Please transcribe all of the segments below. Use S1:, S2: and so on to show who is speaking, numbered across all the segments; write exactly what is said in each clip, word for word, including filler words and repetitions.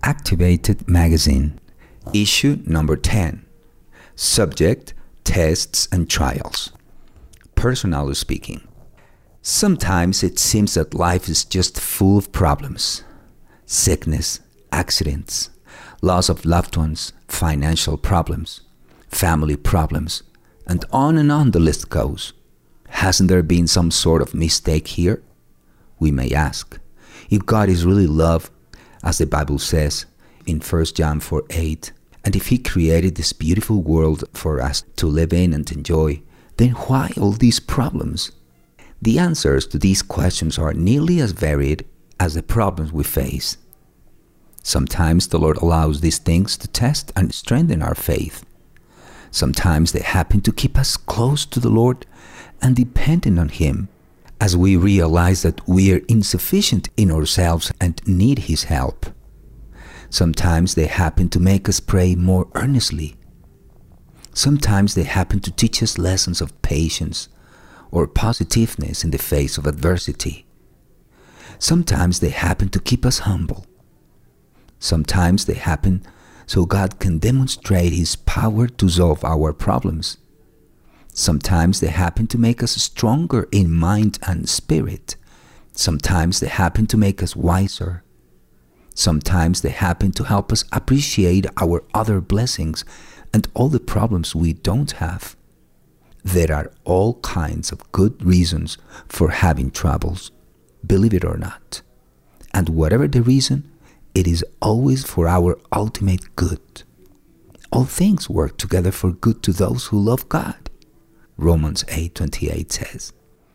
S1: Activated Magazine, issue number ten. Subject, tests and trials. Personally speaking, sometimes it seems that life is just full of problems. Sickness, accidents, loss of loved ones, financial problems, family problems, and on and on the list goes. Hasn't there been some sort of mistake here? We may ask. If God is really love, as the Bible says in First John four eight, and if He created this beautiful world for us to live in and enjoy, then why all these problems? The answers to these questions are nearly as varied as the problems we face. Sometimes the Lord allows these things to test and strengthen our faith. Sometimes they happen to keep us close to the Lord and dependent on Him, as we realize that we are insufficient in ourselves and need His help. Sometimes they happen to make us pray more earnestly. Sometimes they happen to teach us lessons of patience or positiveness in the face of adversity. Sometimes they happen to keep us humble. Sometimes they happen so God can demonstrate His power to solve our problems. Sometimes they happen to make us stronger in mind and spirit. Sometimes they happen to make us wiser. Sometimes they happen to help us appreciate our other blessings and all the problems we don't have. There are all kinds of good reasons for having troubles, believe it or not. And whatever the reason, it is always for our ultimate good. All things work together for good to those who love God, Romans eight twenty-eight says.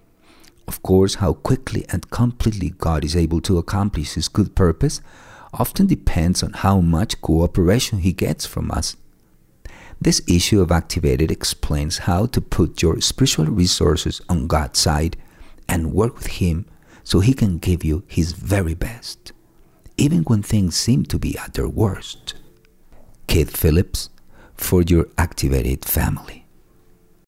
S1: Of course, how quickly and completely God is able to accomplish His good purpose often depends on how much cooperation He gets from us. This issue of Activated explains how to put your spiritual resources on God's side and work with Him so He can give you His very best, even when things seem to be at their worst. Keith Phillips, for your Activated family.